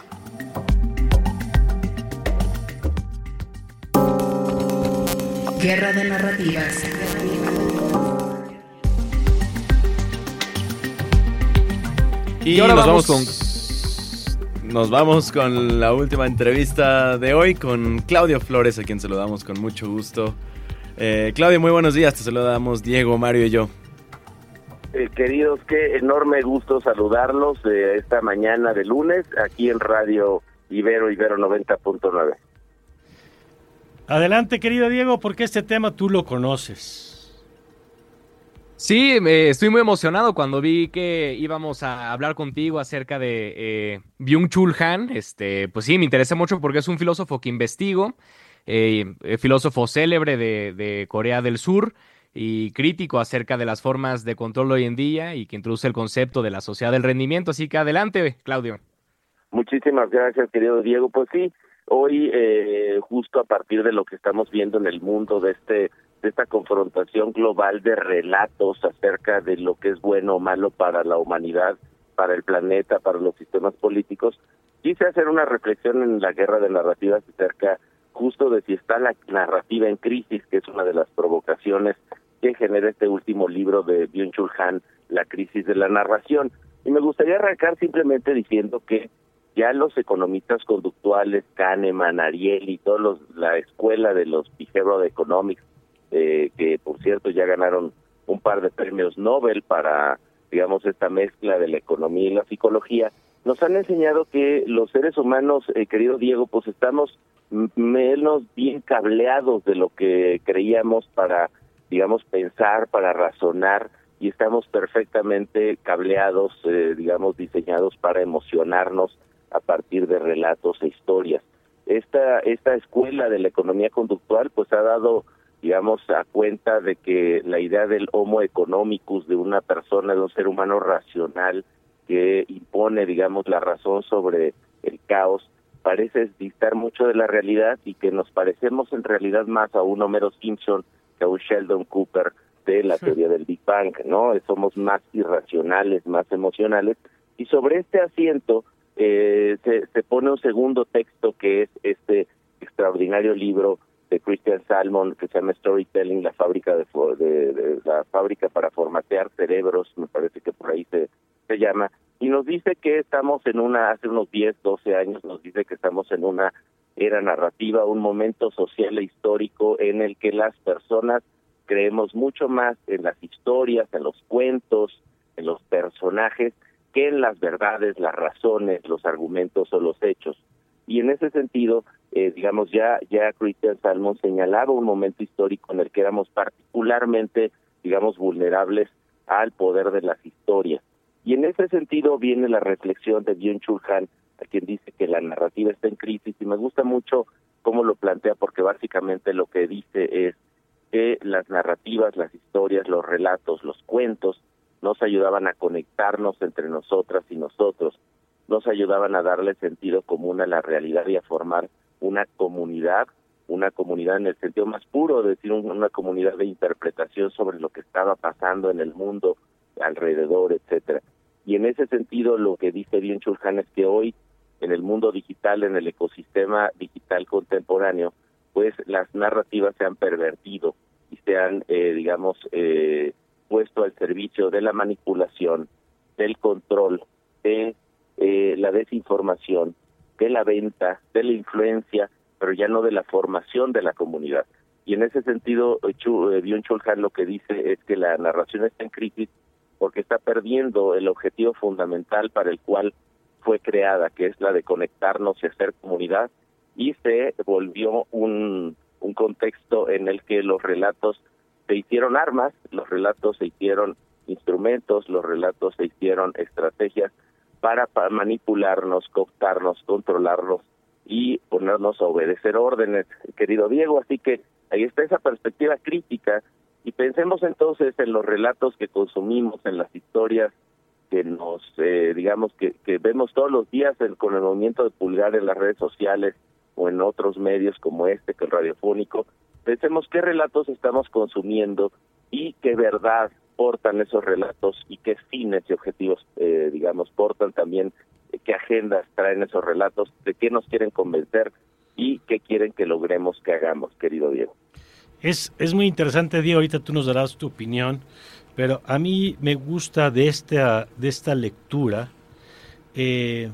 Guerra de narrativas. Y, y ahora nos vamos, vamos con... Nos vamos con la última entrevista de hoy con Claudio Flores, a quien saludamos con mucho gusto. Eh, Claudio, muy buenos días, te saludamos Diego, Mario y yo. Eh, queridos, qué enorme gusto saludarlos eh, esta mañana de lunes aquí en Radio Ibero, Ibero noventa punto nueve. Adelante, querido Diego, porque este tema tú lo conoces. Sí, eh, estoy muy emocionado cuando vi que íbamos a hablar contigo acerca de eh, Byung-Chul Han. Este, pues sí, me interesa mucho porque es un filósofo que investigo, eh, filósofo célebre de, de Corea del Sur y crítico acerca de las formas de control hoy en día y que introduce el concepto de la sociedad del rendimiento. Así que adelante, Claudio. Muchísimas gracias, querido Diego. Pues sí, hoy eh, justo a partir de lo que estamos viendo en el mundo de este de esta confrontación global de relatos acerca de lo que es bueno o malo para la humanidad, para el planeta, para los sistemas políticos, quise hacer una reflexión en la guerra de narrativas acerca justo de si está la narrativa en crisis, que es una de las provocaciones que genera este último libro de Byung-Chul Han, La crisis de la narración. Y me gustaría arrancar simplemente diciendo que ya los economistas conductuales, Kahneman, Ariely, todos los, la escuela de los behavioral economics, eh, que por cierto ya ganaron un par de premios Nobel para, digamos, esta mezcla de la economía y la psicología, nos han enseñado que los seres humanos, eh, querido Diego, pues estamos menos bien cableados de lo que creíamos para, digamos, pensar, para razonar, y estamos perfectamente cableados, eh, digamos, diseñados para emocionarnos a partir de relatos e historias. Esta esta escuela de la economía conductual pues ha dado, digamos, a cuenta de que la idea del homo economicus, de una persona, de un ser humano racional que impone, digamos, la razón sobre el caos, parece distar mucho de la realidad, y que nos parecemos en realidad más a un Homero Simpson que a un Sheldon Cooper de la teoría del Big Bang, ¿no? Somos más irracionales, más emocionales, y sobre este asiento eh, se, se pone un segundo texto, que es este extraordinario libro de Christian Salmon que se llama Storytelling, la fábrica de, de, de la fábrica para formatear cerebros, me parece que por ahí se, se llama, y nos dice que estamos en una, hace unos diez, doce años, nos dice que estamos en una era narrativa, un momento social e histórico en el que las personas creemos mucho más en las historias, en los cuentos, en los personajes, que en las verdades, las razones, los argumentos o los hechos. Y en ese sentido, eh, digamos, ya ya Christian Salmon señalaba un momento histórico en el que éramos particularmente, digamos, vulnerables al poder de las historias. Y en ese sentido viene la reflexión de Byung-Chul Han, a quien dice que la narrativa está en crisis, y me gusta mucho cómo lo plantea, porque básicamente lo que dice es que las narrativas, las historias, los relatos, los cuentos nos ayudaban a conectarnos entre nosotras y nosotros, nos ayudaban a darle sentido común a la realidad y a formar una comunidad, una comunidad en el sentido más puro, es decir, una comunidad de interpretación sobre lo que estaba pasando en el mundo alrededor, etcétera. Y en ese sentido lo que dice Byung-Chul Han es que hoy en el mundo digital, en el ecosistema digital contemporáneo, pues las narrativas se han pervertido y se han, eh, digamos, eh, puesto al servicio de la manipulación, del control, de eh, la desinformación, de la venta, de la influencia, pero ya no de la formación de la comunidad. Y en ese sentido, Byung-Chul Han lo que dice es que la narración está en crisis porque está perdiendo el objetivo fundamental para el cual fue creada, que es la de conectarnos y hacer comunidad, y se volvió un, un contexto en el que los relatos se hicieron armas, los relatos se hicieron instrumentos, los relatos se hicieron estrategias para, para manipularnos, cooptarnos, controlarnos y ponernos a obedecer órdenes, querido Diego. Así que ahí está esa perspectiva crítica, y pensemos entonces en los relatos que consumimos, en las historias que nos, eh, digamos, que, que vemos todos los días en, con el movimiento de pulgar en las redes sociales o en otros medios como este, que es radiofónico. Pensemos qué relatos estamos consumiendo y qué verdad portan esos relatos y qué fines y objetivos, eh, digamos, portan también, eh, qué agendas traen esos relatos, de qué nos quieren convencer y qué quieren que logremos que hagamos, querido Diego. Es, es muy interesante, Diego, ahorita tú nos darás tu opinión, pero a mí me gusta de esta, de esta lectura eh,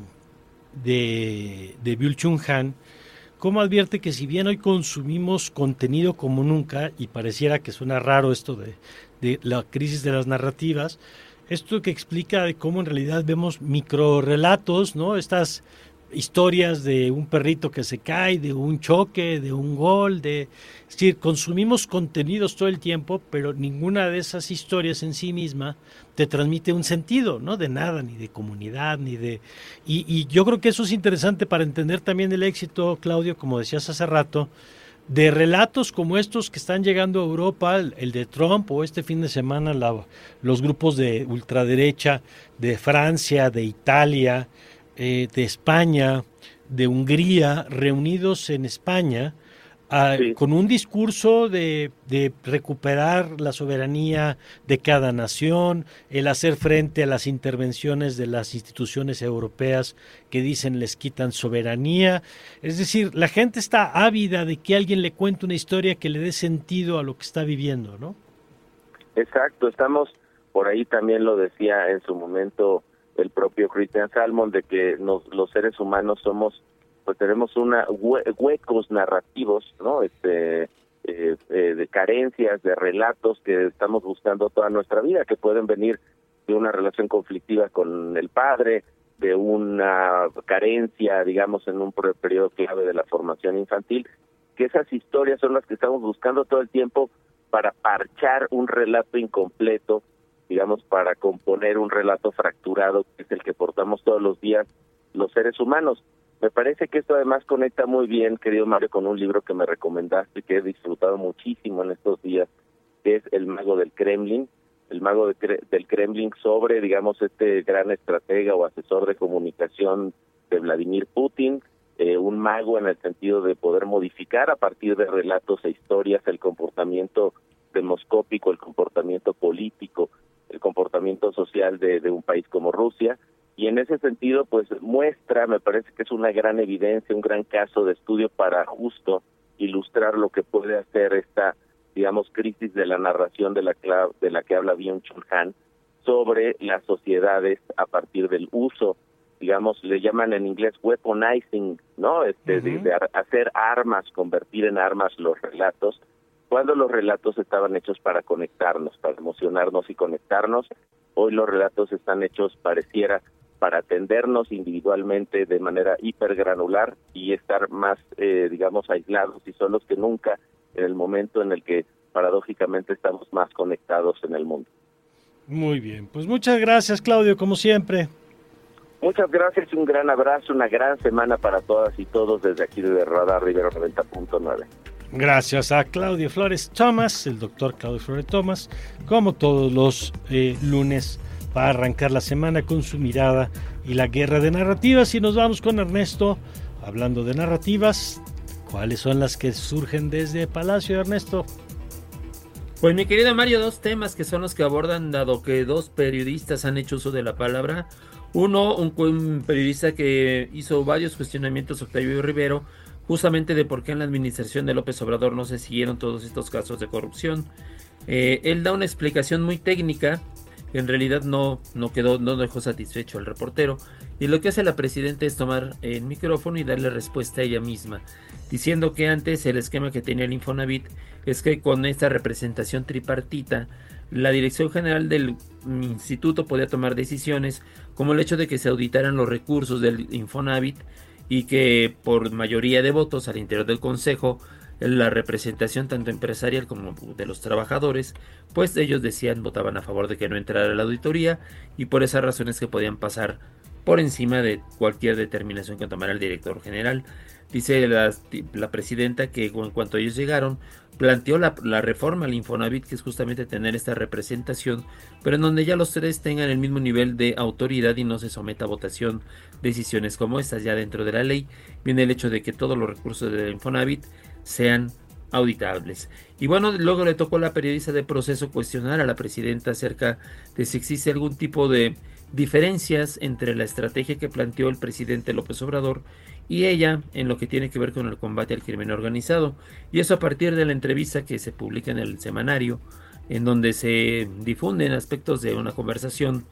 de, de Byung-Chul Han, cómo advierte que si bien hoy consumimos contenido como nunca, y pareciera que suena raro esto de, de la crisis de las narrativas, esto que explica de cómo en realidad vemos microrelatos, ¿no? Estas historias de un perrito que se cae, de un choque, de un gol, de... es decir, consumimos contenidos todo el tiempo, pero ninguna de esas historias en sí misma te transmite un sentido, ¿no? De nada, ni de comunidad, ni de... Y, y yo creo que eso es interesante para entender también el éxito, Claudio, como decías hace rato, de relatos como estos que están llegando a Europa, el, el de Trump, o este fin de semana la, los grupos de ultraderecha de Francia, de Italia, eh, de España, de Hungría, reunidos en España a, Sí. con un discurso de, de recuperar la soberanía de cada nación, el hacer frente a las intervenciones de las instituciones europeas que dicen les quitan soberanía. Es decir, la gente está ávida de que alguien le cuente una historia que le dé sentido a lo que está viviendo, ¿no? Exacto, estamos, por ahí también lo decía en su momento el propio Christian Salmon, de que nos, los seres humanos somos, pues tenemos una hue huecos narrativos, ¿no? Este, eh, eh, de carencias, de relatos que estamos buscando toda nuestra vida, que pueden venir de una relación conflictiva con el padre, de una carencia, digamos, en un periodo clave de la formación infantil, que esas historias son las que estamos buscando todo el tiempo para parchar un relato incompleto, digamos, para componer un relato fracturado, que es el que portamos todos los días los seres humanos. Me parece que esto además conecta muy bien, querido Mario, con un libro que me recomendaste y que he disfrutado muchísimo en estos días, que es El Mago del Kremlin, el Mago de Cre del Kremlin, sobre, digamos, este gran estratega o asesor de comunicación de Vladimir Putin, eh, un mago en el sentido de poder modificar a partir de relatos e historias el comportamiento demoscópico, el comportamiento político, el comportamiento social de, de un país como Rusia, y en ese sentido pues muestra, me parece que es una gran evidencia, un gran caso de estudio para justo ilustrar lo que puede hacer esta, digamos, crisis de la narración de la, de la que habla Byung-Chul Han sobre las sociedades a partir del uso, digamos, le llaman en inglés weaponizing, ¿no? Este, uh-huh. de, de hacer armas, convertir en armas los relatos, cuando los relatos estaban hechos para conectarnos, para emocionarnos y conectarnos. Hoy los relatos están hechos, pareciera, para atendernos individualmente de manera hipergranular y estar más, eh, digamos, aislados y solos que nunca en el momento en el que paradójicamente estamos más conectados en el mundo. Muy bien, pues muchas gracias, Claudio, como siempre. Muchas gracias, un gran abrazo, una gran semana para todas y todos desde aquí de Radar Rivero noventa punto nueve. Gracias a Claudio Flores Thomas, el doctor Claudio Flores Thomas, como todos los eh, lunes, para arrancar la semana con su mirada y la guerra de narrativas. Y nos vamos con Ernesto, hablando de narrativas. ¿Cuáles son las que surgen desde Palacio, Ernesto? Pues mi querido Mario, dos temas que son los que abordan, dado que dos periodistas han hecho uso de la palabra. Uno, un, un periodista que hizo varios cuestionamientos, Octavio Rivero, justamente de por qué en la administración de López Obrador no se siguieron todos estos casos de corrupción. Eh, él da una explicación muy técnica, que en realidad no, no quedó, no dejó satisfecho al reportero, y lo que hace la presidenta es tomar el micrófono y darle respuesta a ella misma, diciendo que antes el esquema que tenía el Infonavit es que con esta representación tripartita, la Dirección General del Instituto podía tomar decisiones como el hecho de que se auditaran los recursos del Infonavit y que por mayoría de votos al interior del Consejo, la representación tanto empresarial como de los trabajadores, pues ellos decían, votaban a favor de que no entrara la auditoría y por esas razones que podían pasar por encima de cualquier determinación que tomara el director general. Dice la, la presidenta que en cuanto ellos llegaron, planteó la, la reforma al Infonavit, que es justamente tener esta representación, pero en donde ya los tres tengan el mismo nivel de autoridad y no se someta a votación decisiones como estas. Ya dentro de la ley viene el hecho de que todos los recursos del Infonavit sean auditables. Y bueno, luego le tocó a la periodista de Proceso cuestionar a la presidenta acerca de si existe algún tipo de diferencias entre la estrategia que planteó el presidente López Obrador y ella en lo que tiene que ver con el combate al crimen organizado, y eso a partir de la entrevista que se publica en el semanario, en donde se difunden aspectos de una conversación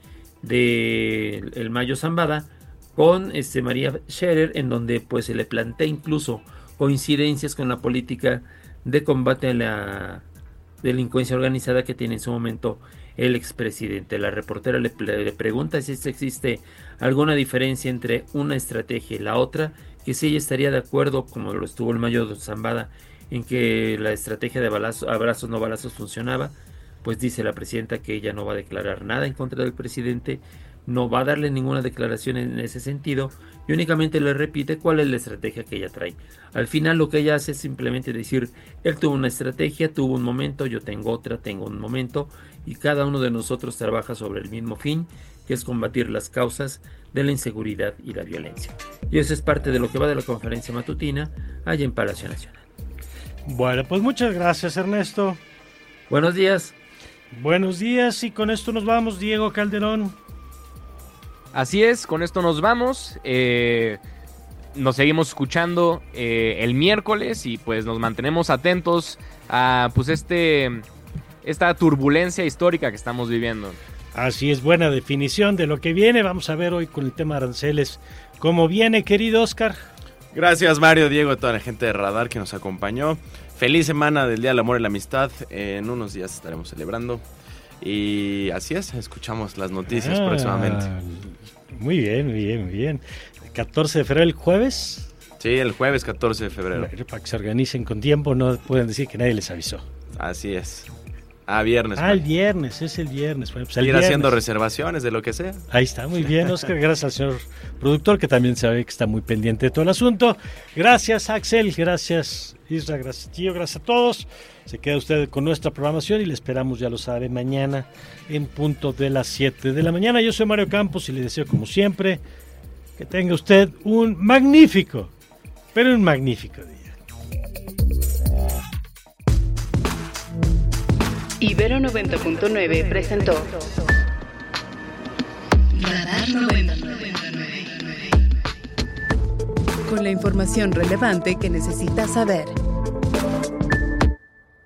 de el Mayo Zambada con este María Scherer, en donde pues se le plantea incluso coincidencias con la política de combate a la delincuencia organizada que tiene en su momento el expresidente. La reportera le, le pregunta si existe alguna diferencia entre una estrategia y la otra, que si ella estaría de acuerdo, como lo estuvo el Mayo Zambada, en que la estrategia de balazo, abrazos no balazos funcionaba. Pues dice la presidenta que ella no va a declarar nada en contra del presidente, no va a darle ninguna declaración en ese sentido y únicamente le repite cuál es la estrategia que ella trae. Al final lo que ella hace es simplemente decir, él tuvo una estrategia, tuvo un momento, yo tengo otra, tengo un momento, y cada uno de nosotros trabaja sobre el mismo fin, que es combatir las causas de la inseguridad y la violencia. Y eso es parte de lo que va de la conferencia matutina allá en Palacio Nacional. Bueno, pues muchas gracias, Ernesto. Buenos días. Buenos días, y con esto nos vamos, Diego Calderón. Así es, con esto nos vamos. Eh, nos seguimos escuchando eh, el miércoles y pues nos mantenemos atentos a pues este esta turbulencia histórica que estamos viviendo. Así es, buena definición de lo que viene. Vamos a ver hoy con el tema aranceles cómo viene, querido Oscar. Gracias, Mario, Diego, a toda la gente de Radar que nos acompañó. Feliz semana del Día del Amor y la Amistad. En unos días estaremos celebrando. Y así es, escuchamos las noticias ah, próximamente. Muy bien, muy bien, muy bien. catorce de febrero, ¿el jueves? Sí, el jueves catorce de febrero. Bueno, para que se organicen con tiempo, no pueden decir que nadie les avisó. Así es. Ah, viernes. Ah, el viernes, es el viernes. Bueno, pues el Ir viernes. haciendo reservaciones de lo que sea. Ahí está, muy bien, Oscar. Gracias al señor productor, que también sabe que está muy pendiente de todo el asunto. Gracias, Axel. Gracias, Isra. Gracias, Tío. Gracias a todos. Se queda usted con nuestra programación y le esperamos, ya lo sabe, mañana en punto de las siete de la mañana. Yo soy Mario Campos y le deseo, como siempre, que tenga usted un magnífico, pero un magnífico día. Ibero noventa punto nueve presentó Radar noventa punto nueve, con la información relevante que necesitas saber.